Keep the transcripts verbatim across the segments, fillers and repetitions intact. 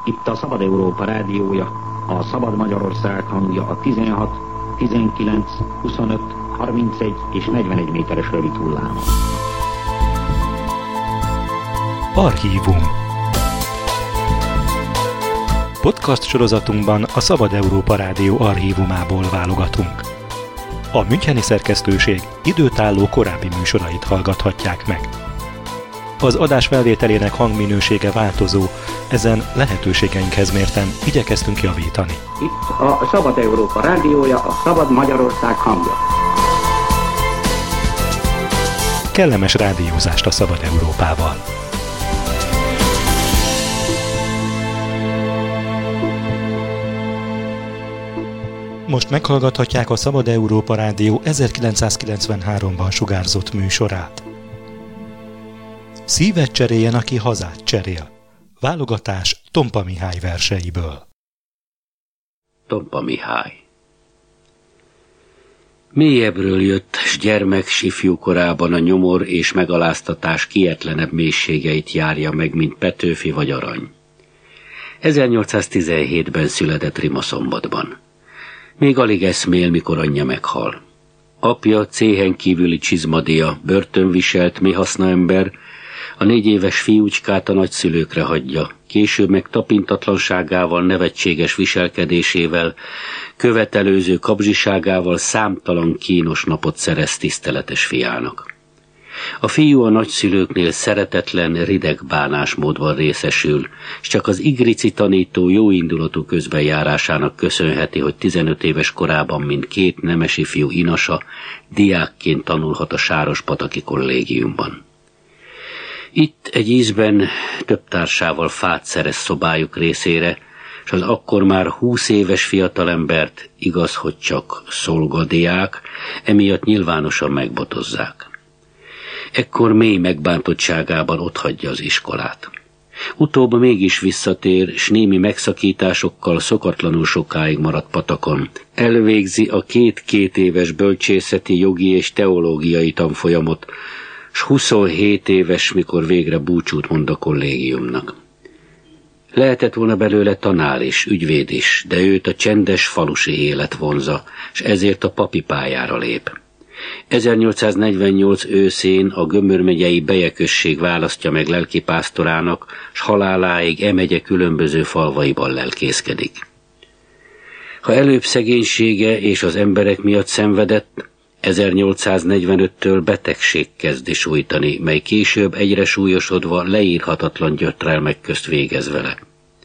Itt a Szabad Európa rádiója, a Szabad Magyarország hangja a tizenhat, tizenkilenc, huszonöt, harmincegy és negyvenegy méteres rövid hullámon. Archívum. Podcast sorozatunkban a Szabad Európa Rádió archívumából válogatunk. A müncheni szerkesztőség időtálló korábbi műsorait hallgathatják meg. Az adás felvételének hangminősége változó, ezen lehetőségeinkhez mérten igyekeztünk javítani. Itt a Szabad Európa rádiója, a Szabad Magyarország hangja. Kellemes rádiózást a Szabad Európával! Most meghallgathatják a Szabad Európa Rádió ezerkilencszázkilencvenháromban sugárzott műsorát. Szívet cseréljen, aki hazát cserél. Válogatás Tompa Mihály verseiből. Tompa Mihály. Mélyebbről jött, s gyermek sifjú korában a nyomor és megaláztatás kietlenebb mélységeit járja meg, mint Petőfi vagy Arany. ezernyolcszáztizenhétben született Rimaszombatban. Még alig eszmél, mikor anyja meghal. Apja céhen kívüli csizmadia, börtönviselt, mi haszna ember, a négy éves fiúcskát a nagyszülőkre hagyja, később meg tapintatlanságával, nevetséges viselkedésével, követelőző kapzsiságával számtalan kínos napot szerez tiszteletes fiának. A fiú a nagyszülőknél szeretetlen, rideg bánásmódban részesül, és csak az igrici tanító jóindulatú közbenjárásának köszönheti, hogy tizenöt éves korában, mint két nemesi fiú inasa, diákként tanulhat a Sárospataki kollégiumban. Itt egy ízben több társával fát szerez szobájuk részére, és az akkor már húsz éves fiatalembert, igaz, hogy csak szolgadiák, emiatt nyilvánosan megbotozzák. Ekkor mély megbántottságában otthagyja az iskolát. Utóbb mégis visszatér, s némi megszakításokkal szokatlanul sokáig maradt Patakon. Elvégzi a két-két éves bölcsészeti, jogi és teológiai tanfolyamot, s huszonhét éves, mikor végre búcsút mond a kollégiumnak. Lehetett volna belőle tanár is, ügyvéd is, de őt a csendes falusi élet vonza, s ezért a papi pályára lép. ezernyolcszáznegyvennyolc őszén a Gömör megyei Beje község választja meg lelkipásztorának, s haláláig e megye különböző falvaiban lelkészkedik. Ha előbb szegénysége és az emberek miatt szenvedett, ezernyolcszáznegyvenöttől betegség kezdi sújtani, mely később egyre súlyosodva leírhatatlan gyötrelmek közt végez vele.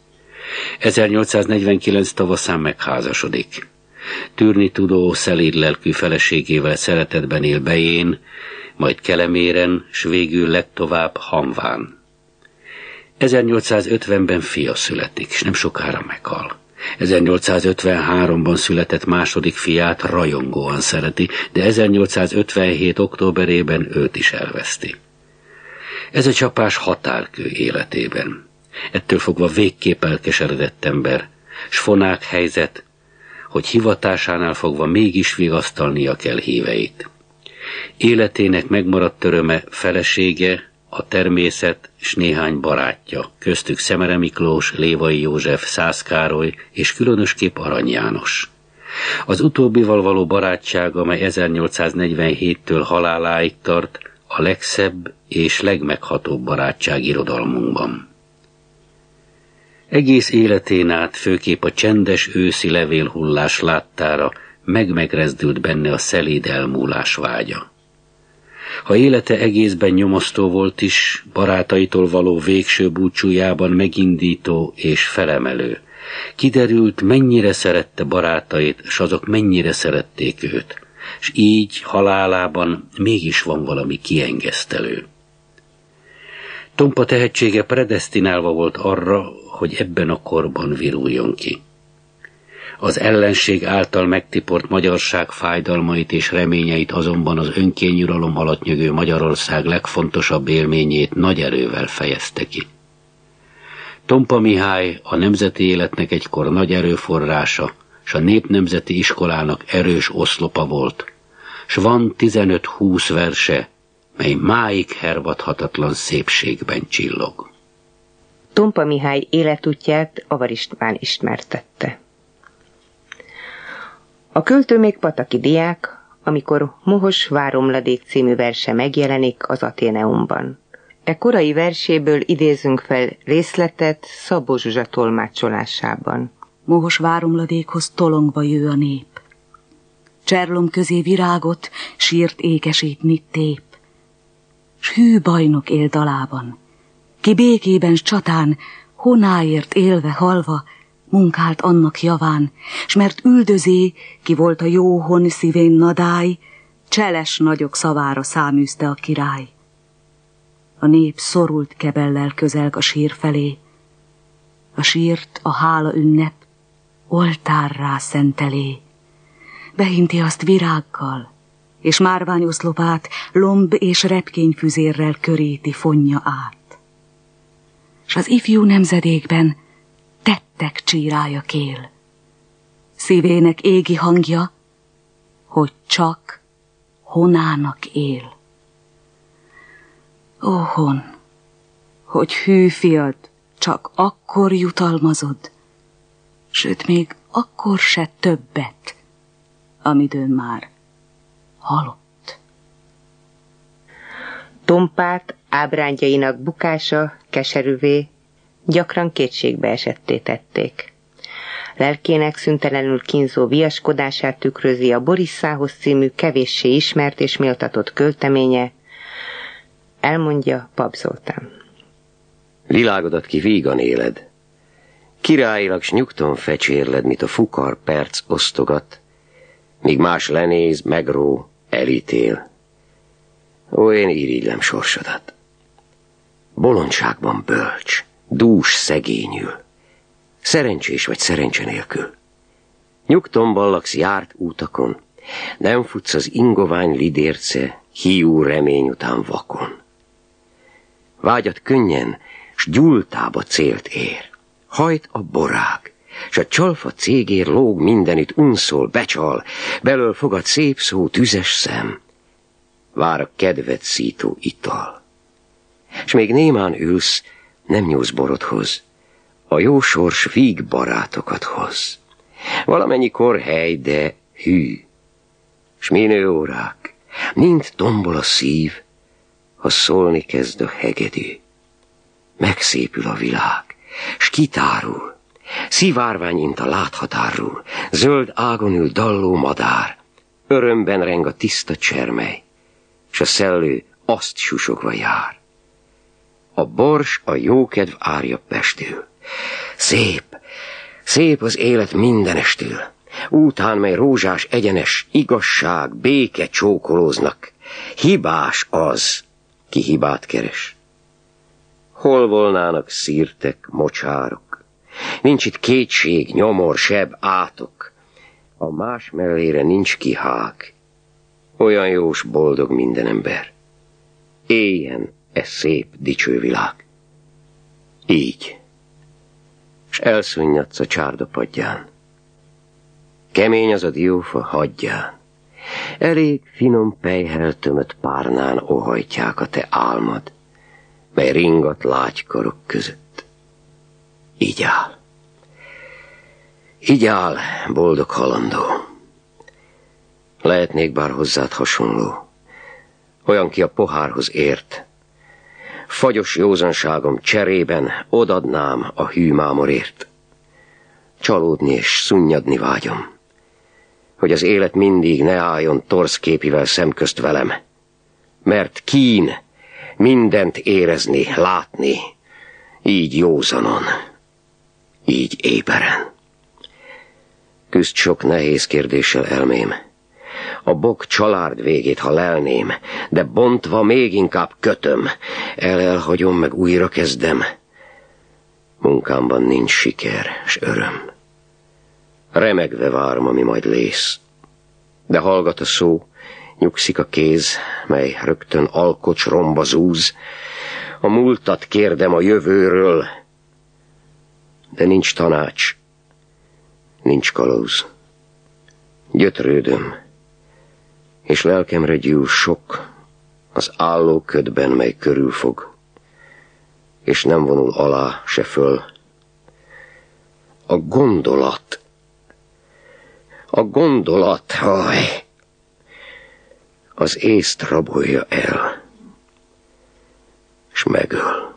ezernyolcszáznegyvenkilenc tavaszán megházasodik. Tűrni tudó, szelíd lelkű feleségével szeretetben él Bején, majd Keleméren, s végül legtovább Hamván. ezernyolcszázötvenben fia születik, s nem sokára meghal. ezernyolcszázötvenháromban született második fiát rajongóan szereti, de ezernyolcszázötvenhét októberében őt is elveszti. Ez a csapás határkő életében. Ettől fogva végképp elkeseredett ember, s fonák helyzet, hogy hivatásánál fogva mégis vigasztalnia kell híveit. Életének megmaradt öröme felesége, a természet s néhány barátja, köztük Szemere Miklós, Lévai József, Szász Károly és különösképp Arany János. Az utóbbival való barátság, amely ezernyolcszáznegyvenhéttől haláláig tart, a legszebb és legmeghatóbb barátság irodalmunkban. Egész életén át, főképp a csendes őszi levélhullás láttára meg-megrezdült benne a szelíd elmúlás vágya. Ha élete egészben nyomasztó volt is, barátaitól való végső búcsújában megindító és felemelő, kiderült, mennyire szerette barátait, s azok mennyire szerették őt, s így halálában mégis van valami kiengesztelő. Tompa tehetsége predesztinálva volt arra, hogy ebben a korban viruljon ki. Az ellenség által megtiport magyarság fájdalmait és reményeit azonban az önkényuralom alatt nyögő Magyarország legfontosabb élményét nagy erővel fejezte ki. Tompa Mihály a nemzeti életnek egykor nagy erőforrása, s a népnemzeti iskolának erős oszlopa volt, s van tizenöt-húsz verse, mely máig hervadhatatlan szépségben csillog. Tompa Mihály életútját Avar István ismertette. A költő még pataki diák, amikor Mohos Váromladék című verse megjelenik az Athéneumban. E korai verséből idézünk fel részletet Szabó Zsuzsa tolmácsolásában. Mohos váromladékhoz tolongva jő a nép. Cserlom közé virágot, sírt ékesítni tép. S hű bajnok él dalában, ki békében s csatán, honáért élve halva, munkált annak javán, s mert üldözé, ki volt a jó hon szívén nadály, cseles nagyok szavára száműzte a király. A nép szorult kebellel közelg a sír felé, a sírt a hála ünnep oltárrá szentelé. Behinti azt virággal, és márványoszlopát lomb és repkényfüzérrel köréti fonja át. S az ifjú nemzedékben tettek csírája kél. Szívének égi hangja, hogy csak honának él. Ó, hon, hogy hű fiad csak akkor jutalmazod, sőt még akkor se többet, amidőn már halott. Tompát ábrándjainak bukása keserűvé, gyakran kétségbe esetté tették. Lelkének szüntelenül kínzó viaskodását tükrözi a Borisszához című kevéssé ismert és méltatott költeménye, elmondja Pap Zoltán. Világodat ki vígan éled, királyilag s nyugton fecsérled, mit a fukar perc osztogat, míg más lenéz, megró, elítél. Ó, én irigylem sorsodat. Bolondságban bölcs, dús szegényül, szerencsés vagy szerencse nélkül. Nyugtonban laksz járt útakon, nem futsz az ingovány lidérce, hiú remény után vakon. Vágyat könnyen, s gyultába célt ér. Hajt a borág, s a csalfa cégér lóg mindenütt, unszol, becsal, belől fogad szép szó, tüzes szem. Vár a kedvet szító ital. S még némán ülsz, nem nyúlsz borodhoz, a jó sors víg barátokat hoz. Valamennyi korhely, de hű, s minő órák, mind tombol a szív, ha szólni kezd a hegedű. Megszépül a világ, s kitárul, szivárvány inta láthatárul, zöld ágon ül dalló madár, örömben reng a tiszta csermely, s a szellő azt susogva jár. A bors a jókedv árja pestül. Szép, szép az élet mindenestül. Útán, mely rózsás egyenes, igazság, béke csókolóznak. Hibás az, ki hibát keres. Hol volnának szírtek, mocsárok? Nincs itt kétség, nyomor, seb, átok. A más mellére nincs kihág. Olyan jós, boldog minden ember. Éljen e szép, dicső világ. Így. S elszunnyadsz a csárdapadján. Kemény az a diófa hagyján. Elég finom pelyhel tömött párnán óhajtják a te álmod, mely ringat lágykarok között. Így áll. Így áll, boldog halandó. Lehetnék bár hozzád hasonló, olyan, ki a pohárhoz ért. Fagyos józanságom cserében odadnám a hű mámorért. Csalódni és szunnyadni vágyom, hogy az élet mindig ne álljon torszképivel szemközt velem, mert kín mindent érezni, látni, így józanon, így éberen. Küzd sok nehéz kérdéssel elmém, a bok csalárd végét, ha lelném, de bontva még inkább kötöm, el-elhagyom, meg újra kezdem. Munkámban nincs siker s öröm. Remegve várom, ami majd lész. De hallgat a szó, nyugszik a kéz, mely rögtön alkocs romba zúz. A múltat kérdem a jövőről, de nincs tanács, nincs kalauz. Gyötrődöm, és lelkemre gyűl sok az álló ködben, mely körülfog. és nem vonul alá se föl. A gondolat, a gondolat, haj, az észt rabolja el, és megöl.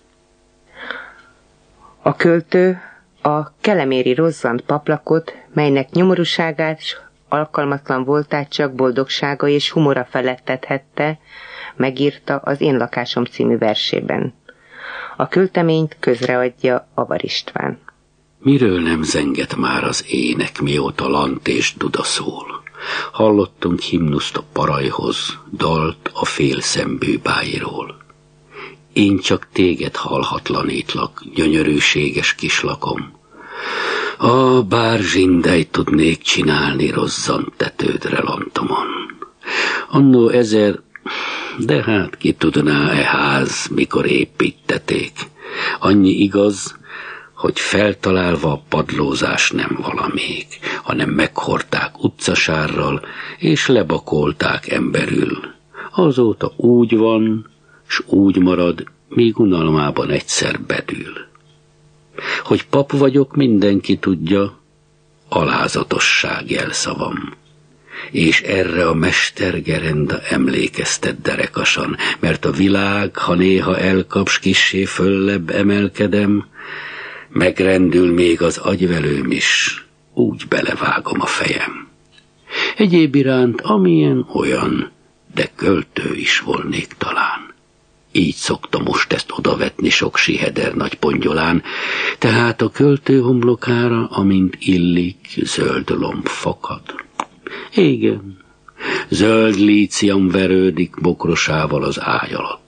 A költő a keleméri rozzant paplakot, melynek nyomorúságát s alkalmatlan voltát csak boldogsága és humora felettethette, megírta az Én lakásom című versében. A költeményt közreadja Avar István. Miről nem zengett már az ének, mióta lant és duda szól? Hallottunk himnuszt a parajhoz, dalt a félszembű báiról. Én csak téged hallhatlanítlak, gyönyörűséges kislakom. A bár zsindejt tudnék csinálni rozzant tetődre lantomon. Annó ezer, de hát ki tudná e ház, mikor építették. Annyi igaz, hogy feltalálva a padlózás nem valamék, hanem meghordták utcasárral, és lebakolták emberül. Azóta úgy van, s úgy marad, míg unalmában egyszer bedül. Hogy pap vagyok, mindenki tudja, alázatosság jelszavam. És erre a mestergerenda emlékeztet derekasan, mert a világ, ha néha elkaps, kissé föllebb emelkedem, megrendül még az agyvelőm is, úgy belevágom a fejem. Egyéb iránt amilyen olyan, de költő is volnék talán. Így szokta most ezt odavetni sok siheder nagy pongyolán, tehát a költő homlokára, amint illik, zöld lomb fakad. Igen, zöld lícium verődik bokrosával az ágy alatt.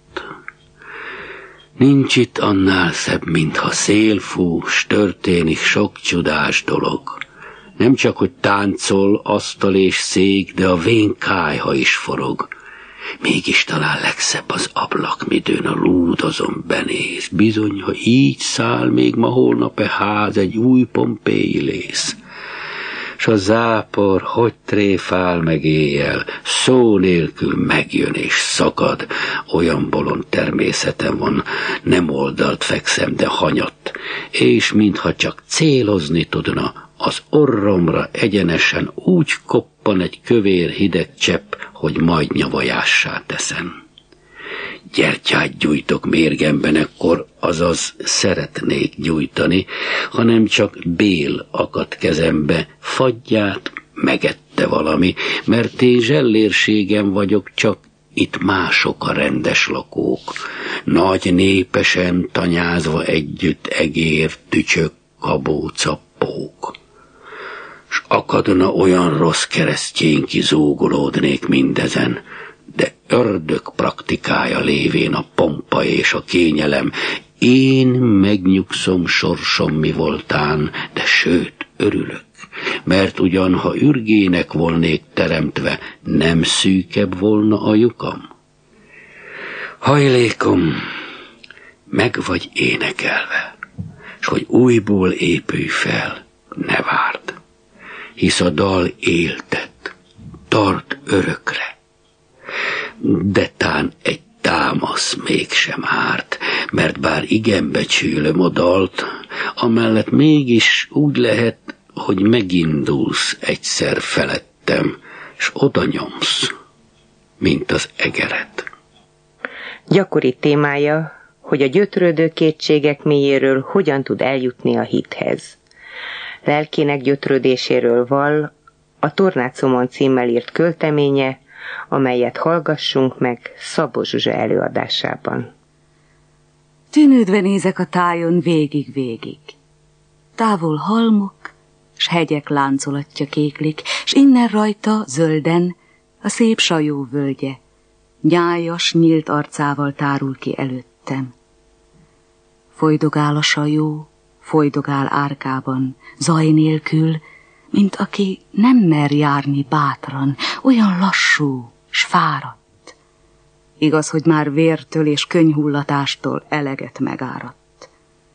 Nincs itt annál szebb, mintha szél fú, s történik sok csodás dolog. Nem csak, hogy táncol, asztal és szék, de a vén kályha is forog. Mégis talán legszebb az ablak, midőn a lúdozom benéz. Bizony, ha így száll még ma holnap e ház egy új pompéi lész. S a zápor hogy tréfál meg éjjel, szó nélkül megjön és szakad. Olyan bolond természetem van, nem oldalt fekszem, de hanyatt, és mintha csak célozni tudna, az orromra egyenesen úgy koppan egy kövér hideg csepp, hogy majd nyavajássá teszem. Gyertyát gyújtok mérgemben ekkor, azaz szeretnék gyújtani, hanem csak bél akadt kezembe, fagyját megette valami, mert én zsellérségem vagyok, csak itt mások a rendes lakók. Nagy népesen tanyázva együtt egér, tücsök, kabóca, pók. S akadna olyan rossz keresztjén, kizúgolódnék mindezen, de ördög praktikája lévén a pompa és a kényelem, én megnyugszom sorsom mi voltán, de sőt örülök, mert ugyan ha ürgének volnék teremtve, nem szűkebb volna a lyukam. Hajlékom, meg vagy énekelve, s hogy újból épülj fel, ne várd, hisz a dal éltet, tart örökre. De tán egy támasz mégsem árt, mert bár igen becsülöm a dalt, amellett mégis úgy lehet, hogy megindulsz egyszer felettem, s oda nyomsz, mint az egeret. Gyakori témája, hogy a gyötrődő kétségek mélyéről hogyan tud eljutni a hithez. Lelkének gyötrődéséről vall a Tornácomon címmel írt költeménye, amelyet hallgassunk meg Szabó Zsuzsa előadásában. Tűnődve nézek a tájon végig-végig. Távol halmok, s hegyek láncolatja kéklik, s innen rajta, zölden, a szép sajó völgye, nyájas, nyílt arcával tárul ki előttem. Folydogál a sajó, folydogál árkában, zaj nélkül, mint aki nem mer járni bátran, olyan lassú s fáradt. Igaz, hogy már vértől és könnyhullatástól eleget megáradt.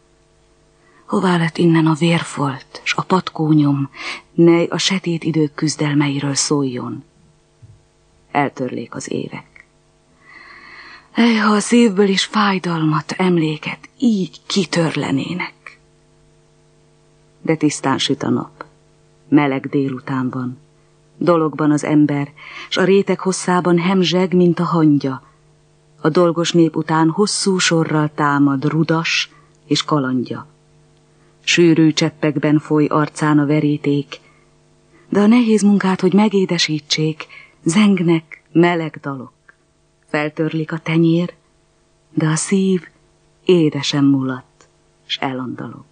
Hová lett innen a vérfolt, s a patkónyom, nej a setét idők küzdelmeiről szóljon? Eltörlék az évek. Ej, ha a szívből is fájdalmat, emléket így kitörlenének. De tisztán süt a nap, meleg délutánban, dologban az ember, s a réteg hosszában hemzseg, mint a hangya. A dolgos nép után hosszú sorral támad rudas és kalandja. Sűrű cseppekben foly arcán a veríték, de a nehéz munkát, hogy megédesítsék, zengnek meleg dalok. Feltörlik a tenyér, de a szív édesen mulat, s elandalog.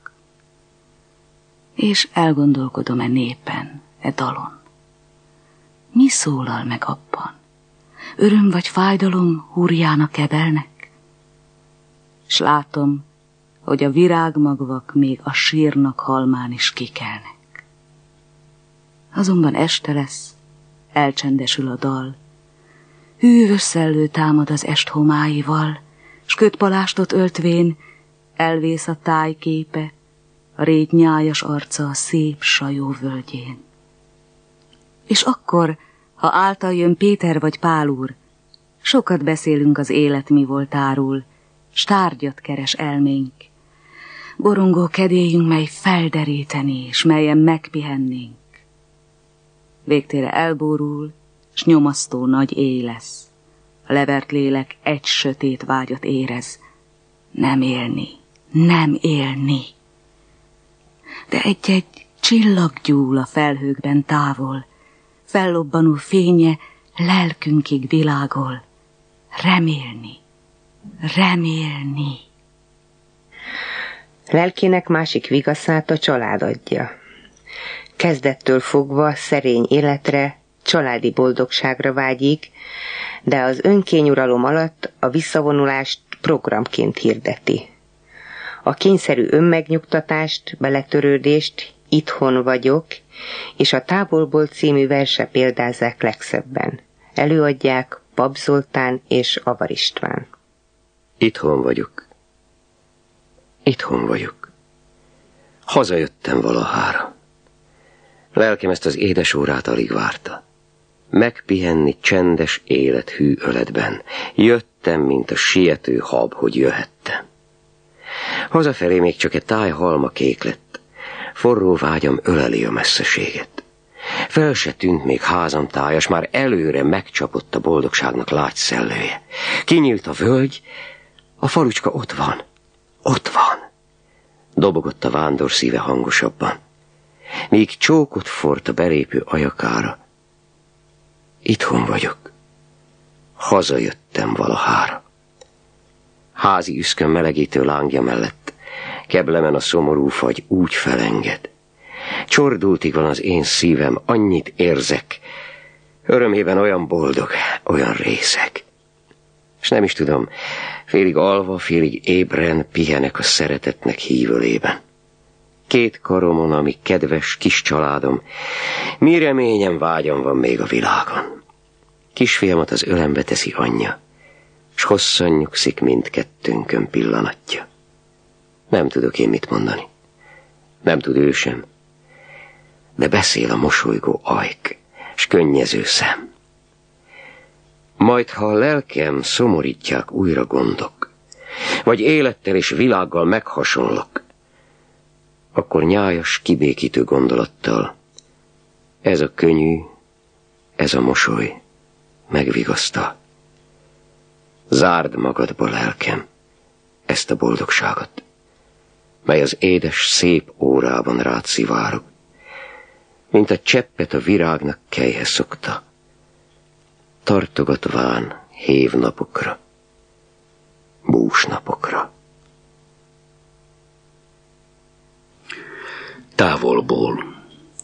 És elgondolkodom e népen, e dalon. Mi szólal meg abban? Öröm vagy fájdalom húrjának kebelnek? S látom, hogy a virágmagvak még a sírnak halmán is kikelnek. Azonban este lesz, elcsendesül a dal, hűvös szellő támad az est homáival, s kötpalástot öltvén elvész a tájképe, a rét nyájas arca a szép sajó völgyén. És akkor, ha által jön Péter vagy Pál úr, sokat beszélünk az élet mi voltáról, s tárgyat keres elménk. Borongó kedélyünk, mely felderíteni, s melyen megpihennénk. Végtére elborul, s nyomasztó nagy éj lesz. A levert lélek egy sötét vágyat érez. Nem élni, nem élni. De egy-egy csillag gyúl a felhőkben távol, fellobbanó fénye lelkünkig világol. Remélni, remélni. Lelkének másik vigaszát a család adja. Kezdettől fogva szerény életre, családi boldogságra vágyik, de az önkényuralom alatt a visszavonulást programként hirdeti. A kényszerű önmegnyugtatást, beletörődést, itthon vagyok, és a Távolból című verse példázzák legszebben. Előadják Pap Zoltán és Avar István. Itthon vagyok. Itthon vagyok. Hazajöttem valahára. Lelkem ezt az édes órát alig várta. Megpihenni csendes élet hű öletben. Jöttem, mint a siető hab, hogy jöhettem. Hazafelé még csak egy táj halma kék lett. Forró vágyam öleli a messzeséget. Fel se tűnt még házam tájas, már előre megcsapott a boldogságnak lágy szellője. Kinyílt a völgy, a falucska ott van, ott van. Dobogott a vándor szíve hangosabban. Míg csókot fort a belépő ajakára. Itthon vagyok. Hazajöttem valahára. Házi üszkön melegítő lángja mellett keblemen a szomorú fagy úgy felenged. Csordultig van az én szívem, annyit érzek. Örömében olyan boldog, olyan részeg. És nem is tudom, félig alva, félig ébren pihenek a szeretetnek hívölében. Két karomon, ami kedves kis családom, mi reményem, vágyam van még a világon. Kisfiamat az ölembe teszi anyja, s hosszan nyugszik mindkettőnkön pillanatja. Nem tudok én mit mondani. Nem tud ő sem. De beszél a mosolygó ajk, s könnyező szem. Majd, ha a lelkem szomorítják újra gondok, vagy élettel és világgal meghasonlok, akkor nyájas, kibékítő gondolattal ez a könnyű, ez a mosoly megvigasztal. Zárd magadba, lelkem, ezt a boldogságot, mely az édes, szép órában rád szivárog, mint a cseppet a virágnak kelyhe szokta, tartogatván hévnapokra, búsnapokra. Távolból.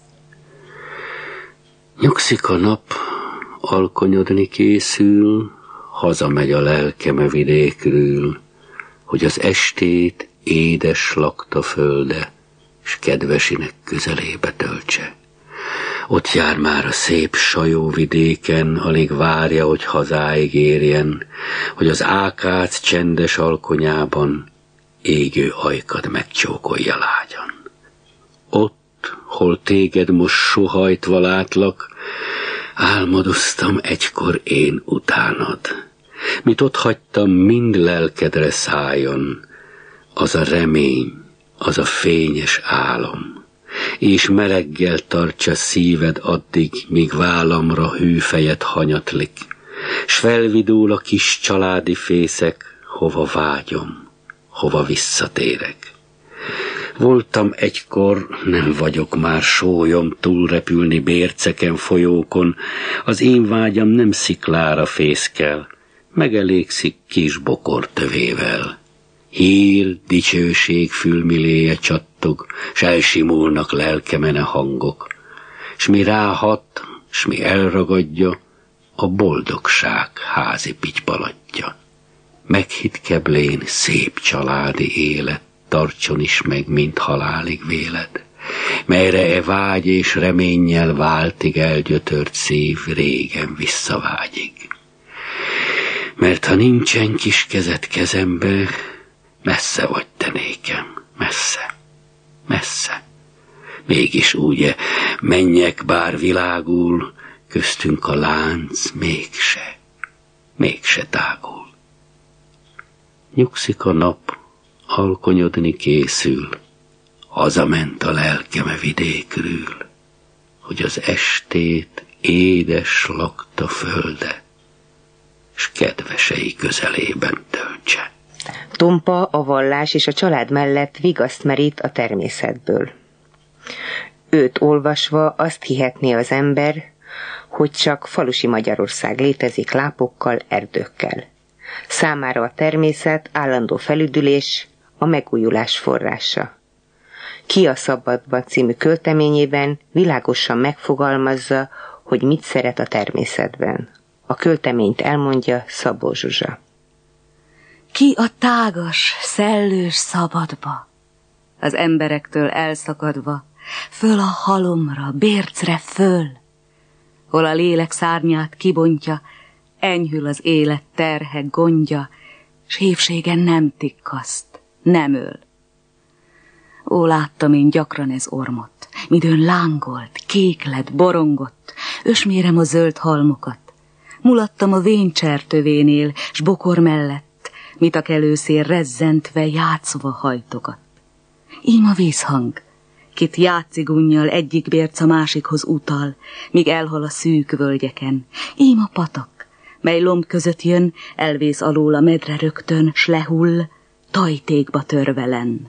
Nyugszik a nap, alkonyodni készül, hazamegy a lelkeme vidékről, hogy az estét édes lakta földe, s kedvesinek közelébe töltse. Ott jár már a szép sajó vidéken, alig várja, hogy hazáig érjen, hogy az ákác csendes alkonyában égő ajkad megcsókolja lágyan. Ott, hol téged most sohajtva látlak, álmodoztam egykor én utánad. Mit ott hagytam, mind lelkedre szálljon, az a remény, az a fényes álom, és meleggel tartsa szíved addig, míg vállamra hűfejet hanyatlik, s felvidul a kis családi fészek, hova vágyom, hova visszatérek. Voltam egykor, nem vagyok már sólyom túlrepülni bérceken, folyókon, az én vágyam nem sziklára fészkel, megelégszik kis bokortövével. Hír, dicsőség fülmiléje csattog, s elsimulnak lelkemene hangok, s mi ráhat, s mi elragadja, a boldogság házi pitypalatja. Meghitt keblén szép családi élet, tartson is meg, mint halálig véled, melyre e vágy és reménnyel váltig elgyötört szív régen visszavágyig. Mert ha nincsen kis kezed kezembe, messze vagy te nékem, messze, messze. Mégis ugye, menjek bár világul, köztünk a lánc mégse, mégse tágul. Nyugszik a nap, alkonyodni készül, hazament a lelkeme vidékről, hogy az estét édes lakta földe, s kedvesei közelében töltse. Tompa a vallás és a család mellett vigaszt merít a természetből. Őt olvasva azt hihetné az ember, hogy csak falusi Magyarország létezik lápokkal, erdőkkel. Számára a természet állandó felüdülés, a megújulás forrása. Ki a szabadban című költeményében világosan megfogalmazza, hogy mit szeret a természetben. A költeményt elmondja Szabó Zsuzsa. Ki a tágas, szellős szabadba, az emberektől elszakadva, föl a halomra, bércre föl, hol a lélek szárnyát kibontja, enyhül az élet terhe gondja, s hívségen nem tikkaszt, nem öl. Ó, láttam én gyakran ez ormot, midőn lángolt, kék lett, borongott, ösmérem a zöld halmokat, mulattam a véncsertövénél, s bokor mellett, mit a kelőszél rezzentve, játszva hajtogat. Ím a vízhang, kit játszigunnyal egyik bérc a másikhoz utal, míg elhal a szűk völgyeken. Ím a patak, mely lomb között jön, elvész alól a medre rögtön, s lehull, tajtékba törve lenn.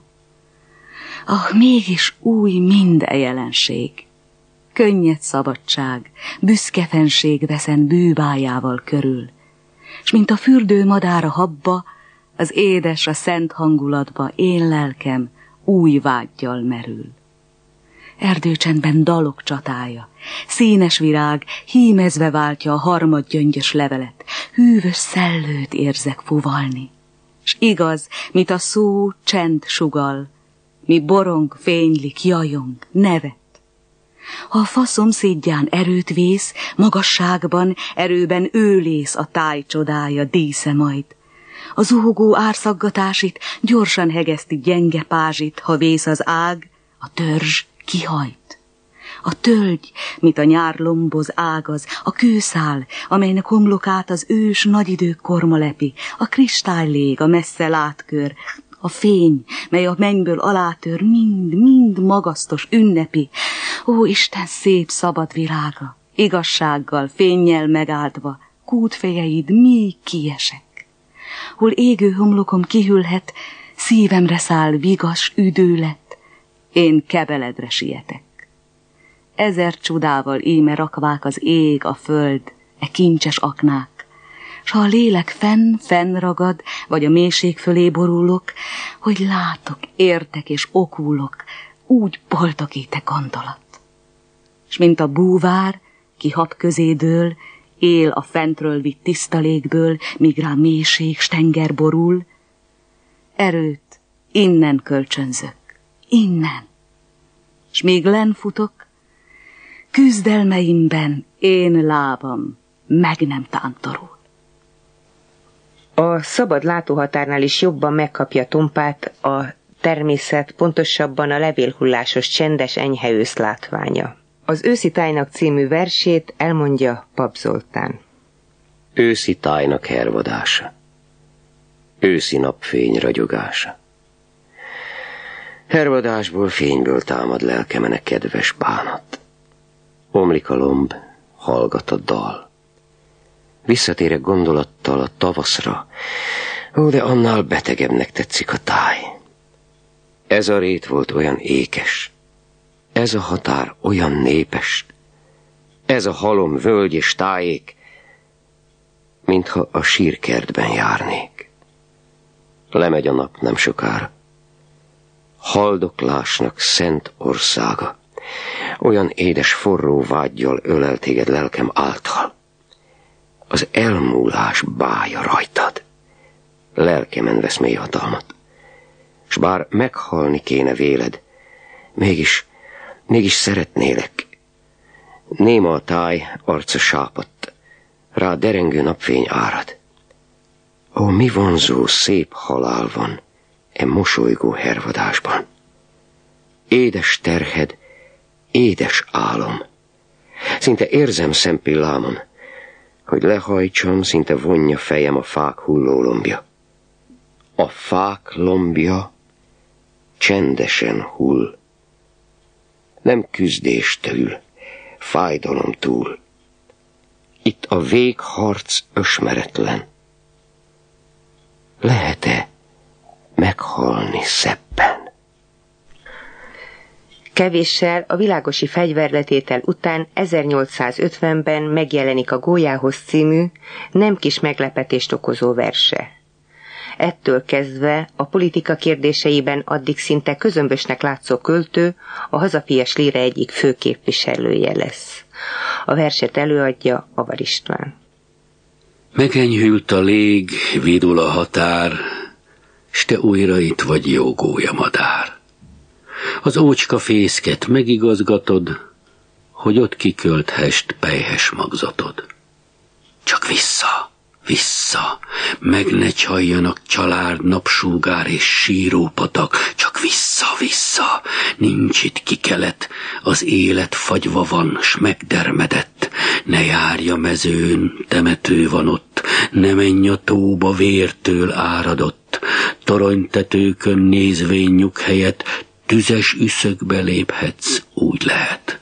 Ah, mégis új minden jelenség. Könnyed szabadság, büszke fenség veszen bűbájával körül, s mint a fürdő madár a habba, az édes, a szent hangulatba én lelkem új vággyal merül. Erdőcsendben dalok csatája, színes virág hímezve váltja a harmad gyöngyös levelet, hűvös szellőt érzek fuvalni. S igaz, mit a szó csend sugal, mi borong, fénylik, jajong, nevet. Ha a fa szomszédján erőt vész, magasságban, erőben őlész a táj csodája, dísze majd. A zuhogó árszaggatásit gyorsan hegeszti gyenge pázsit, ha vész az ág, a törzs kihajt. A tölgy, mint a nyár lomboz ágaz, a kőszál, amelynek homlokát az ős nagyidők korma lepi, a kristálylég, a messze látkör, a fény, mely a mennyből alátör, mind-mind magasztos, ünnepi. Ó, Isten szép szabad virága, igazsággal, fénnyel megáldva, kútfejeid mi kiesek. Hol égő homlokom kihűlhet, szívemre száll vigas üdőlet, én kebeledre sietek. Ezer csodával íme rakvák az ég, a föld, e kincses aknák, s ha a lélek fenn, fenn ragad, vagy a mélység fölé borulok, hogy látok, értek és okulok, úgy boldogít-e gondolat. S mint a búvár, ki hab közé dől, él a fentről vitt tiszta légből, míg rá mélység, s tenger borul, erőt innen kölcsönzök, innen. S még lenn futok, küzdelmeimben én lábam meg nem tántorul. A szabad látóhatárnál is jobban megkapja Tompát a természet, pontosabban a levélhullásos csendes enyhe ősz látványa. Az Őszi tájnak című versét elmondja Pap Zoltán. őszi tájnak hervadása, őszi napfény ragyogása. Hervadásból, fényből támad lelkemen kedves bánat. Omlik a lomb, hallgat a dal. Visszatérek gondolattal a tavaszra, ó, de annál betegebbnek tetszik a táj. Ez a rét volt olyan ékes, ez a határ olyan népes, ez a halom, völgy és tájék, mintha a sírkertben járnék. Lemegy a nap nem sokára. Haldoklásnak szent országa, olyan édes forró vággyal ölel téged lelkem által. Az elmúlás bája rajtad, lelkemen vesz mély hatalmat, s bár meghalni kéne véled, mégis, mégis szeretnélek. Néma a táj, arca sápadt, rá derengő napfény árad. Ó, mi vonzó, szép halál van e mosolygó hervadásban. Édes terhed, édes álom. Szinte érzem szempillámon, hogy lehajtsam, szinte vonja fejem a fák hulló lombja. A fák lombja csendesen hull. Nem küzdéstől, fájdalom túl. Itt a végharc ösmeretlen. Lehet-e meghalni szebben? Kevéssel a világosi fegyverletétel után ezernyolcszázötvenben megjelenik a Gólyához című, nem kis meglepetést okozó verse. Ettől kezdve a politika kérdéseiben addig szinte közömbösnek látszó költő a hazafias líra egyik fő képviselője lesz. A verset előadja Avar István. Megenyhült a lég, vidul a határ, s te újra itt vagy, jó gólyamadár. Az ócska fészket megigazgatod, hogy ott kikölthest pelyhes magzatod. Csak vissza, vissza, meg ne csaljanak család, napsúgár és sírópatak, csak vissza, vissza, nincs itt kikelet, az élet fagyva van, s megdermedett, ne járj a mezőn, temető van ott, ne menj a tóba vértől áradott, toronytetőkön nézvén nyughelyet, tüzes üszögbe léphetsz, úgy lehet.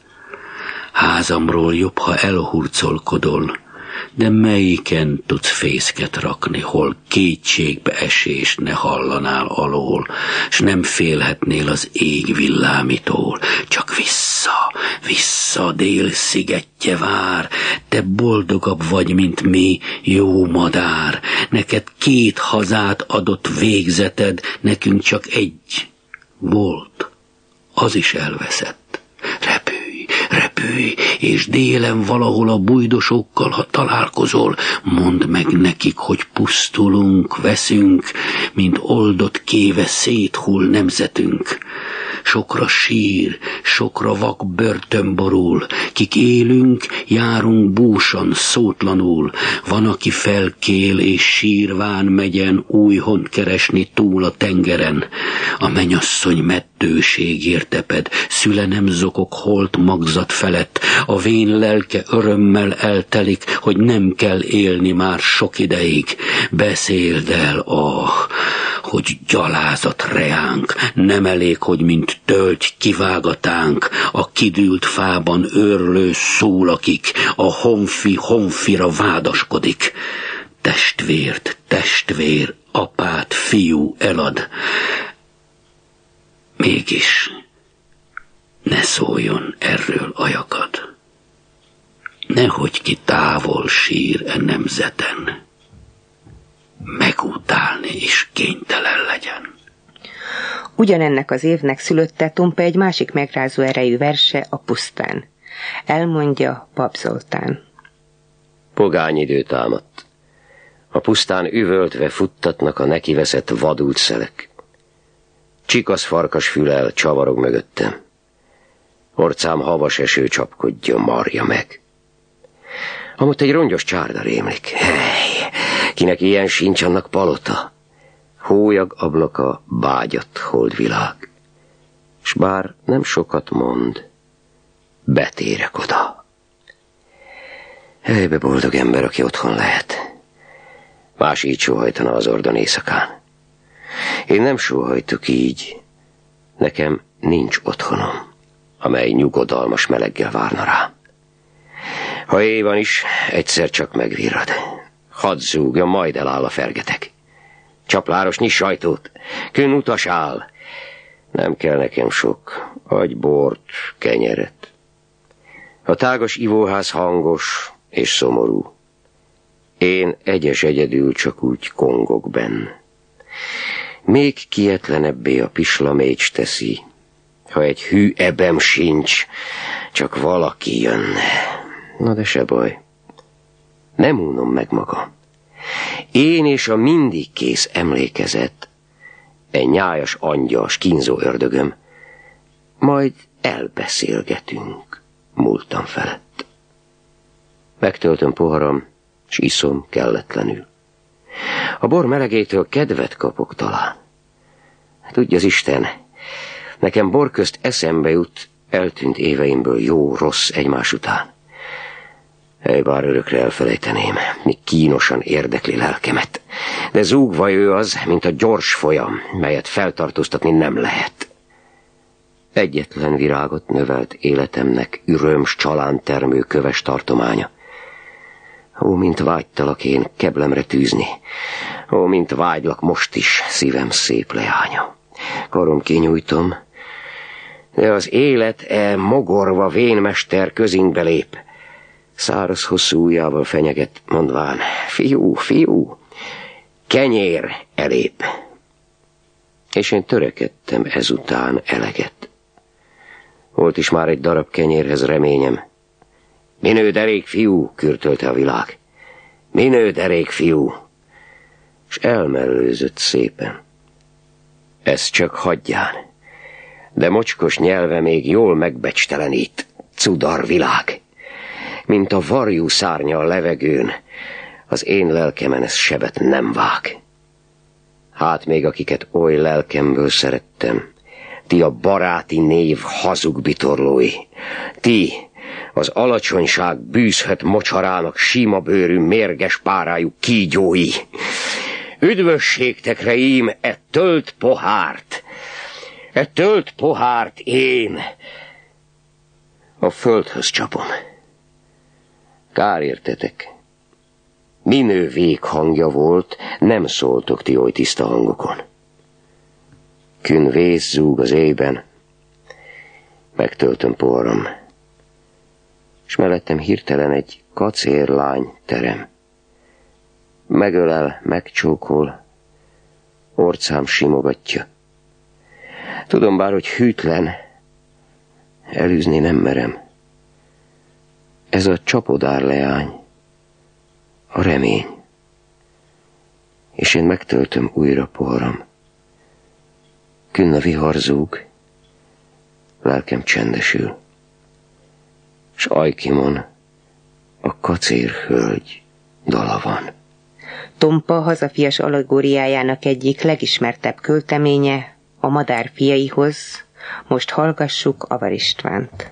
Házamról jobb, ha elhurcolkodol, de melyiken tudsz fészket rakni, hol kétségbe esés ne hallanál alól, s nem félhetnél az ég villámitól. Csak vissza, vissza, dél szigetje vár, te boldogabb vagy, mint mi, jó madár. Neked két hazát adott végzeted, nekünk csak egy volt, az is elveszett. Repülj, repülj, és délen valahol a bújdosokkal, ha találkozol, mondd meg nekik, hogy pusztulunk, veszünk, mint oldott kéve széthull nemzetünk. Sokra sír, sokra vak börtön borul, kik élünk, járunk búsan, szótlanul. Van, aki felkél és sírván megyen újhont keresni túl a tengeren. A mennyasszony meddőségért teped, szüle nem zokog holt magzat felett. A vén lelke örömmel eltelik, hogy nem kell élni már sok ideig. Beszéld el, ah, hogy gyalázat reánk, nem elég, hogy mint tölgy kivágatánk, a kidült fában őrlő szólakik, a honfi honfira vádaskodik. Testvért, testvér, apát, fiú elad. Mégis ne szóljon erről ajakad. Nehogy ki távol sír e nemzeten, megutálni is kénytelen legyen. Ugyanennek az évnek szülötte Tompa egy másik megrázó erejű verse, a Pusztán. Elmondja Pap Zoltán. Pogány idő támadt. A pusztán üvöltve futtatnak a nekiveszett vadult szelek. Csikasz farkas fülel csavarog mögöttem. Orcám havas eső csapkodja, marja meg. Amott egy rongyos csárda rémlik. Hely, kinek ilyen sincs, annak palota. Hólyag ablaka, bágyat holdvilág. S bár nem sokat mond, betérek oda. Helybe boldog ember, aki otthon lehet. Más így sóhajtana az Ordon éjszakán. Én nem sóhajtok így. Nekem nincs otthonom, amely nyugodalmas meleggel várna rá. Ha éj van is, egyszer csak megvirrad. Hadd zúgjon, majd eláll a fergetek. Csapláros, nyiss sajtót, könn utas áll. Nem kell nekem sok, adj bort, kenyeret. A tágas ivóház hangos és szomorú. Én egyes egyedül csak úgy kongok benn. Még kietlenebbé a pislamécs teszi, ha egy hű ebem sincs, csak valaki jönne. Na de se baj, nem unom meg magam. Én és a mindig kész emlékezet, egy nyájas angyas, kínzó ördögöm, majd elbeszélgetünk múltam felett. Megtöltöm poharam, s iszom kelletlenül. A bor melegétől kedvet kapok talán. Tudja az Isten, nekem bor közt eszembe jut eltűnt éveimből jó-rossz egymás után. Hely, bár örökre elfelejteném, míg kínosan érdekli lelkemet. De zúgva ő az, mint a gyors folyam, melyet feltartóztatni nem lehet. Egyetlen virágot növelt életemnek üröm s csalán termő köves tartománya. Ó, mint vágytalak én keblemre tűzni. Ó, mint vágylak most is, szívem szép leánya. Karom kinyújtom, de az élet e mogorva vénmester közünkbe lép. Száraz hosszú ujjával fenyeget, mondván, fiú, fiú, kenyér elép. És én törekedtem ezután eleget. Volt is már egy darab kenyérhez reményem. Minő derék, fiú, kürtölte a világ. Minő derék, fiú. És elmellőzött szépen. Ez csak hagyján. De mocskos nyelve még jól megbecstelenít. Cudar világ. Mint a varjú szárnya a levegőn, az én lelkemen ez sebet nem vág. Hát még akiket oly lelkemből szerettem, ti a baráti név hazug bitorlói, ti, az alacsonyság bűzhet mocsarának sima bőrű mérges párájú kígyói. Üdvösségtekre ím e tölt pohárt, e tölt pohárt én a földhöz csapom. Kár értetek. Minő véghangja volt, nem szóltok ti oly tiszta hangokon. Kün vész zúg az éjben, megtöltöm poharam, és mellettem hirtelen egy kacérlány terem. Megölel, megcsókol, orcám simogatja. Tudom bár, hogy hűtlen, elűzni nem merem. Ez a csapodár leány, a remény. És én megtöltöm újra poharam. Künn a vihar zúg, lelkem csendesül, s ajkimon a kacér hölgy dala van. Tompa hazafias allegóriájának egyik legismertebb költeménye a madár fiaihoz, most hallgassuk Avar Istvánt.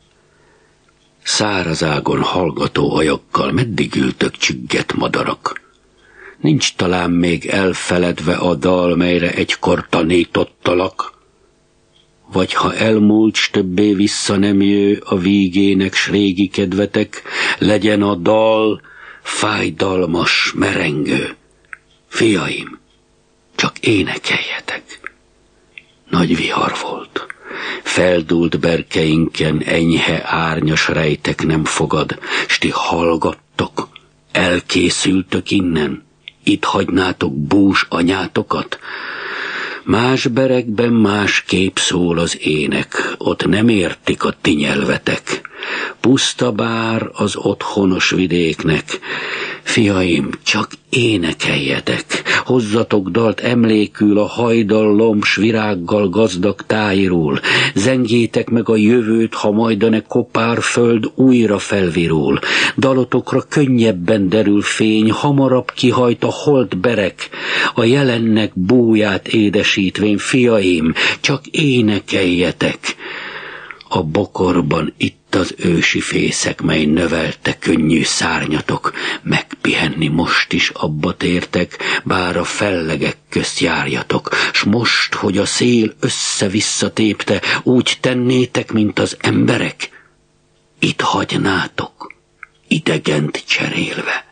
Szárazágon hallgató ajakkal meddig ültök csügget madarak? Nincs talán még elfeledve a dal, melyre egykor tanítottalak? Vagy ha elmúlt, s többé vissza nem jő a vígének s régi kedvetek, legyen a dal fájdalmas, merengő. Fiaim, csak énekeljetek. Nagy vihar volt. Feldúlt berkeinken enyhe árnyas rejtek nem fogad, s ti hallgattok, elkészültök innen, itt hagynátok bús anyátokat. Más berekben más kép szól az ének, ott nem értik a ti nyelvetek. Puszta bár az otthonos vidéknek, fiaim, csak énekeljetek, hozzatok dalt emlékül a hajdallom s virággal gazdag tájról, zengjétek meg a jövőt, ha majdane kopár föld újra felvirul, dalotokra könnyebben derül fény, hamarabb kihajt a holt berek, a jelennek búját édesítvén, fiaim, csak énekeljetek. A bokorban itt az ősi fészek, mely növelte könnyű szárnyatok, megpihenni most is abba tértek, bár a fellegek közt járjatok, s most, hogy a szél össze-vissza tépte, úgy tennétek, mint az emberek, itt hagynátok, idegent cserélve.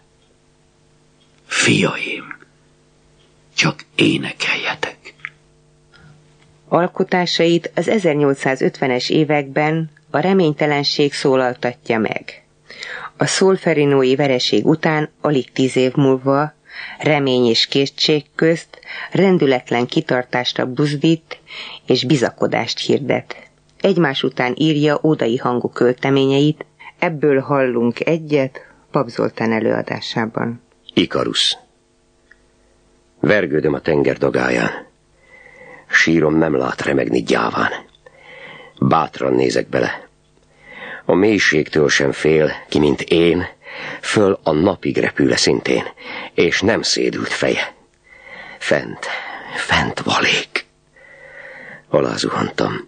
Fiaim, csak énekeljetek. Alkotásait az ezernyolcszázötvenes években a reménytelenség szólaltatja meg. A szolferinói vereség után alig tíz év múlva remény és készség közt rendületlen kitartásra buzdít és bizakodást hirdet. Egymás után írja ódai hangú költeményeit, ebből hallunk egyet Pap Zoltán előadásában. Ikarusz. Vergődöm a tenger dagáján. Sírom nem lát remegni gyáván. Bátran nézek bele. A mélységtől sem fél, ki mint én, föl a napig repül szintén, és nem szédült feje. Fent, fent valék. Alázuhantam.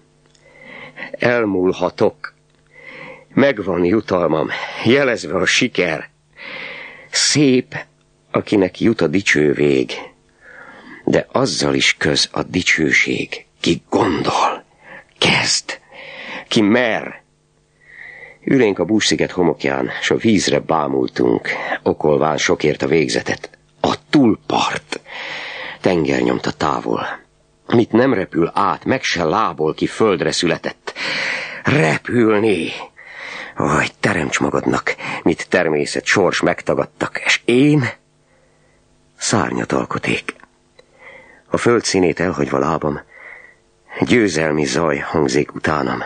Elmúlhatok. Megvan jutalmam, jelezve a siker. Szép, akinek jut a dicső vég. De azzal is köz a dicsőség, ki gondol, kezd, ki mer. Ülénk a Búcs-sziget homokján, s a vízre bámultunk, okolván sokért a végzetet. A túlpart, tenger nyomta távol, mit nem repül át, meg se lából, ki földre született. Repülni! Aj, teremts magadnak, mit természet, sors megtagadtak, és én szárnyat alkoték. A föld színét elhagyva lábam, győzelmi zaj hangzik utánam.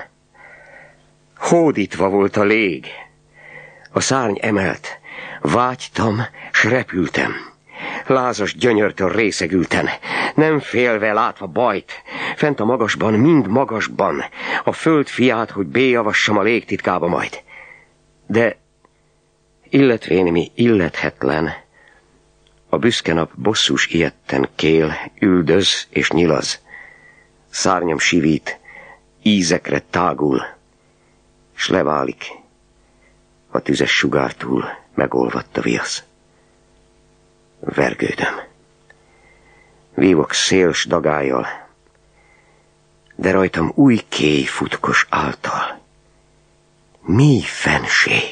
Hódítva volt a lég, a szárny emelt, vágytam, s repültem. Lázas gyönyörtől részegülten, nem félve látva bajt, fent a magasban, mind magasban, a föld fiát, hogy béjavassam a légtitkába majd. De illetvén mi illethetlen, a büszke nap bosszús ijedten kél, üldöz és nyilaz. Szárnyam sivít, ízekre tágul, s leválik, a tüzes sugártúl megolvadt a viasz. Vergődöm. Vívok széls dagályjal, de rajtam új kéj futkos által. Mi fenség?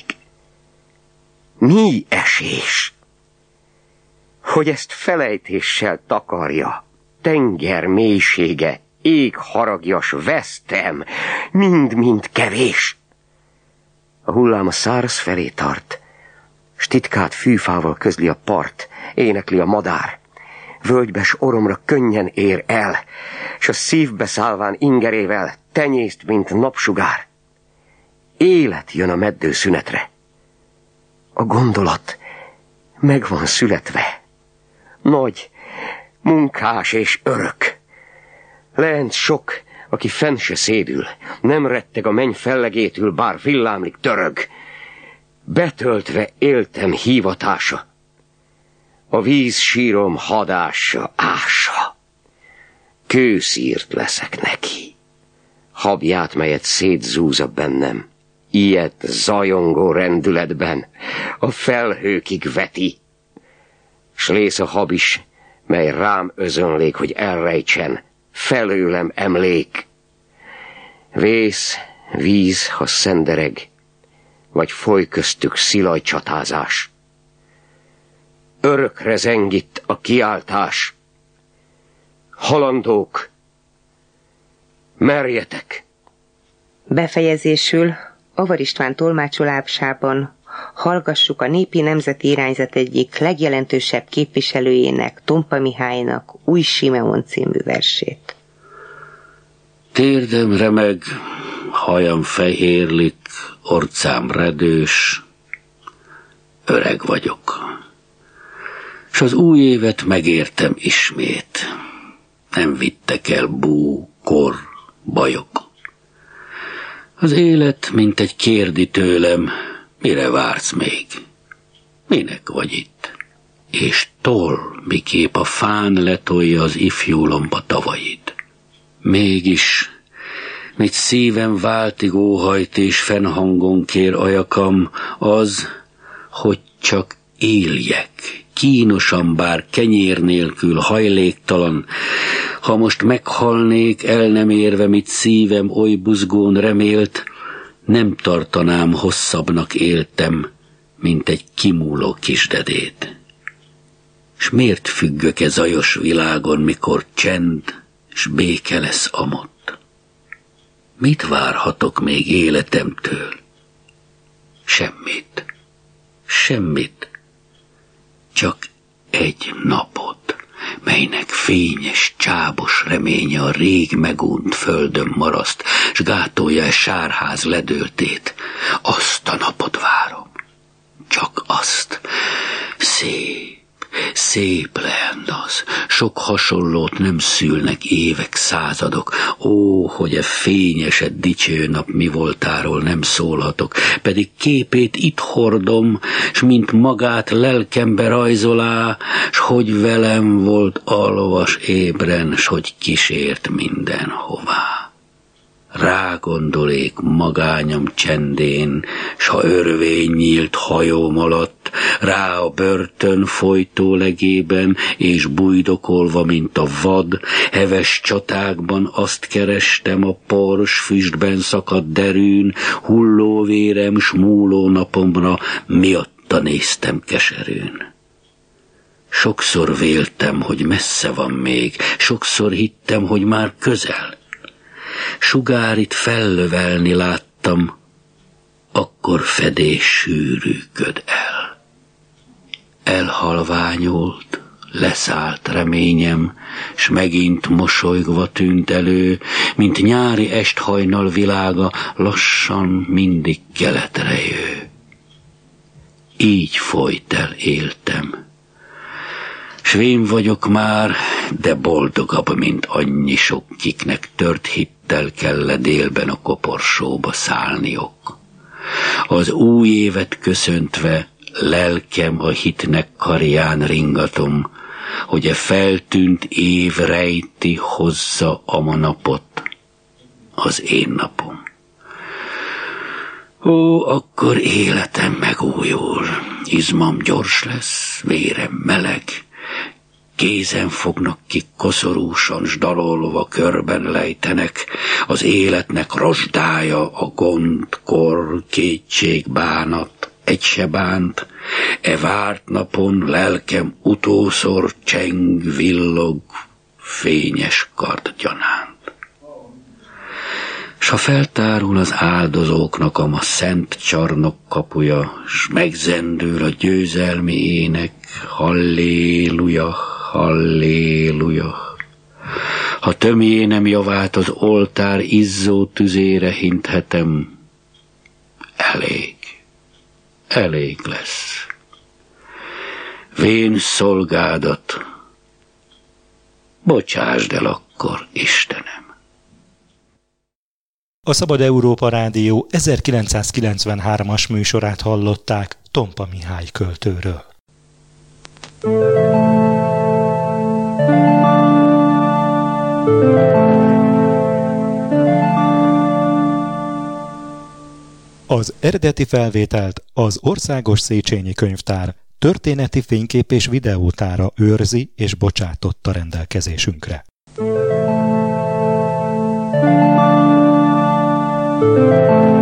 Mi esés? Hogy ezt felejtéssel takarja, tenger mélysége, ég haragjas, vesztem, mind-mind kevés. A hullám a száraz felé tart, s titkát fűfával közli a part, énekli a madár. Völgybes oromra könnyen ér el, s a szívbe szállván ingerével tenyészt, mint napsugár. Élet jön a meddő szünetre. A gondolat meg van születve. Nagy, munkás és örök. Leent sok, aki fenn se szédül, nem retteg a menny fellegétül, bár villámlik törög. Betöltve éltem hívatása, a víz sírom hadása, ása. Kőszírt leszek neki, habját, melyet szétzúz bennem, ilyet zajongó rendületben, a felhőkig veti. S lész a hab is, mely rám özönlék, hogy elrejtsen, felőlem emlék. Vész, víz, ha szendereg, vagy foly köztük szilaj csatázás. Örökre zengít a kiáltás. Halandók, merjetek! Befejezésül Avar István tolmácsolásában hallgassuk a népi nemzeti irányzat egyik legjelentősebb képviselőjének, Tompa Mihálynak Új Simeon című versét. Térdem remeg, hajam fehérlik, orcám redős, öreg vagyok. S az új évet megértem ismét, nem vittek el bú, kor, bajok. Az élet, mint egy kérdi tőlem, mire vársz még? Minek vagy itt? És tol, miképp a fán letolja az ifjú lomba tavaid. Mégis mit szívem váltig óhajt és fennhangon kér ajakam, az, hogy csak éljek, kínosan bár kenyér nélkül, hajléktalan. Ha most meghalnék, el nem érve, mit szívem oly buzgón remélt, nem tartanám hosszabbnak éltem, mint egy kimúló kisdedét. S miért függök e zajos világon, mikor csend s béke lesz amott? Mit várhatok még életemtől? Semmit, semmit, csak egy napot, melynek fényes, csábos reménye a rég megúnt földön maraszt, s gátolja e sárház ledöltét. Azt a napot várom, csak azt. Szép, szép lehend az, sok hasonlót nem szülnek évek, századok. Ó, hogy e fényesed dicső nap mi voltáról nem szólhatok, pedig képét itt hordom, s mint magát lelkembe rajzolá, s hogy velem volt alvas ébren, s hogy kísért mindenhová. Rágondolék magányom csendén, s ha örvény nyílt hajóm alatt, rá a börtön folytó legében, és bujdokolva, mint a vad, heves csatákban azt kerestem a pors füstben szakadt derűn, hulló vérem s múló napomra miatta néztem keserűn. Sokszor véltem, hogy messze van még, sokszor hittem, hogy már közel. Sugárit fellövelni láttam, akkor fedés sűrűköd el. Elhalványult, leszállt reményem, s megint mosolygva tűnt elő, mint nyári esthajnal világa, lassan mindig keletre jő. Így folyt el éltem. S vén vagyok már, de boldogabb, mint annyi sok, kiknek tört hittel kell délben a koporsóba szállniok. Az új évet köszöntve lelkem a hitnek karján ringatom, hogy e feltűnt év rejti hozza a ma napot, az én napom. Ó, akkor életem megújul, izmam gyors lesz, vérem meleg, kézen fognak ki koszorúsan, s dalolva körben lejtenek, az életnek rozsdája, a gond, kor, kétség, bánat, egy se bánt, e várt napon lelkem utószor cseng, villog, fényes kard gyanánt. S ha feltárul az áldozóknak a ma szent csarnok kapuja, s megzendül a győzelmi ének, halléluja, halléluja. Ha tömjénem javát az oltár izzó tüzére hinthetem, elég, elég lesz. Vén szolgádat, bocsásd el akkor, Istenem. A Szabad Európa Rádió ezerkilencszázkilencvenhármas műsorát hallották Tompa Mihály költőről. Az eredeti felvételt az Országos Széchenyi Könyvtár történeti fénykép- és videótára őrzi és bocsátotta rendelkezésünkre. Thank you.